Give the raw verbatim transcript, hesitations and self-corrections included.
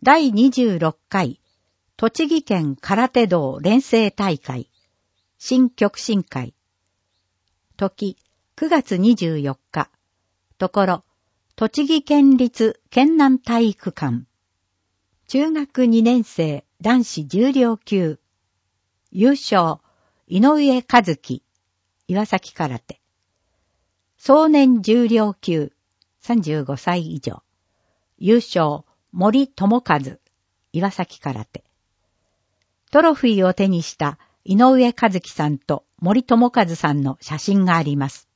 だいにじゅうろっかい栃木県空手道連成大会新極真会。時くがつにじゅうよっか。ところ栃木県立県南体育館。中学にねん生男子重量級。優勝井上和樹岩崎空手。壮年重量級さんじゅうごさい以上。優勝森友和岩崎空手。トロフィーを手にした井上和樹さんと森友和さんの写真があります。